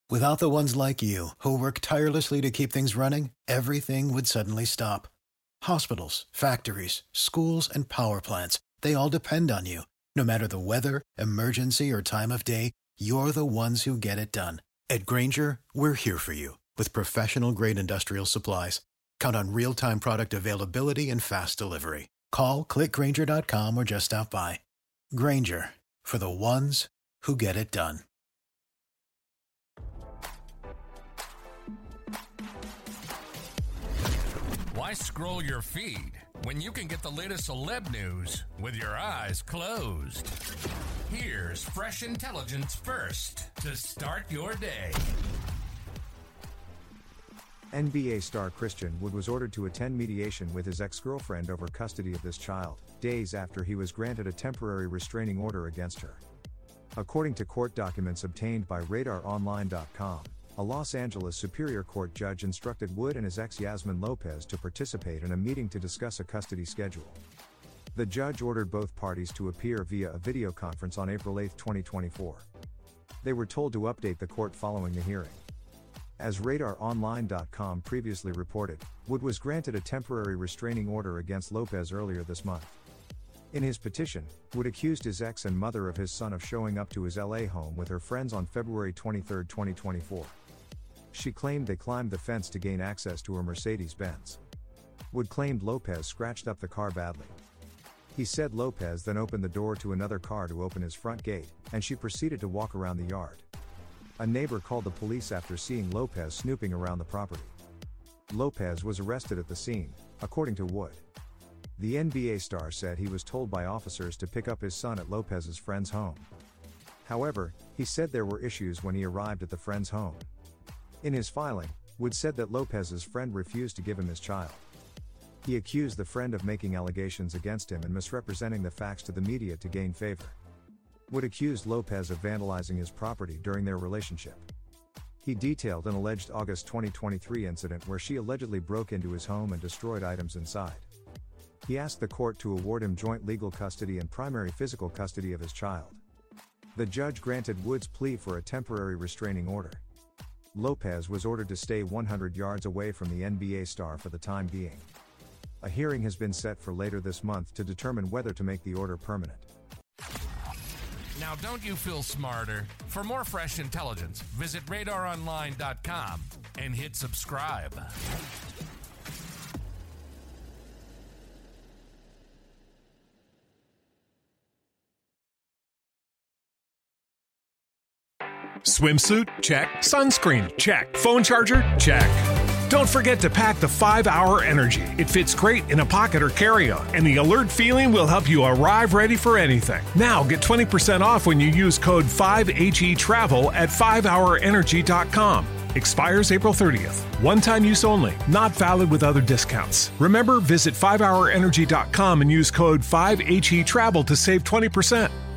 Without the ones like you, who work tirelessly to keep things running, everything would suddenly stop. Hospitals, factories, schools, and power plants, they all depend on you. No matter the weather, emergency, or time of day, you're the ones who get it done. At Grainger, we're here for you with professional-grade industrial supplies. Count on real-time product availability and fast delivery. Call, click Grainger.com, or just stop by. Grainger, for the ones who get it done. Why scroll your feed when you can get the latest celeb news with your eyes closed? Here's fresh intelligence first to start your day. NBA star Christian Wood was ordered to attend mediation with his ex-girlfriend over custody of this child, days after he was granted a temporary restraining order against her. According to court documents obtained by RadarOnline.com, a Los Angeles Superior Court judge instructed Wood and his ex Yasmin Lopez to participate in a meeting to discuss a custody schedule. The judge ordered both parties to appear via a video conference on April 8, 2024. They were told to update the court following the hearing. As RadarOnline.com previously reported, Wood was granted a temporary restraining order against Lopez earlier this month. In his petition, Wood accused his ex and mother of his son of showing up to his LA home with her friends on February 23, 2024. She claimed they climbed the fence to gain access to her Mercedes-Benz. Wood claimed Lopez scratched up the car badly. He said Lopez then opened the door to another car to open his front gate, and she proceeded to walk around the yard. A neighbor called the police after seeing Lopez snooping around the property. Lopez was arrested at the scene, according to Wood. The NBA star said he was told by officers to pick up his son at Lopez's friend's home. However, he said there were issues when he arrived at the friend's home. In his filing, Wood said that Lopez's friend refused to give him his child. He accused the friend of making allegations against him and misrepresenting the facts to the media to gain favor. Wood accused Lopez of vandalizing his property during their relationship. He detailed an alleged August 2023 incident where she allegedly broke into his home and destroyed items inside. He asked the court to award him joint legal custody and primary physical custody of his child. The judge granted Wood's plea for a temporary restraining order. Lopez was ordered to stay 100 yards away from the NBA star for the time being. A hearing has been set for later this month to determine whether to make the order permanent. Now, don't you feel smarter? For more fresh intelligence, visit RadarOnline.com and hit subscribe. Swimsuit? Check. Sunscreen? Check. Phone charger? Check. Don't forget to pack the 5-Hour Energy. It fits great in a pocket or carry-on, and the alert feeling will help you arrive ready for anything. Now get 20% off when you use code 5HETRAVEL at 5hourenergy.com. Expires April 30th. One-time use only. Not valid with other discounts. Remember, visit 5hourenergy.com and use code 5HETRAVEL to save 20%.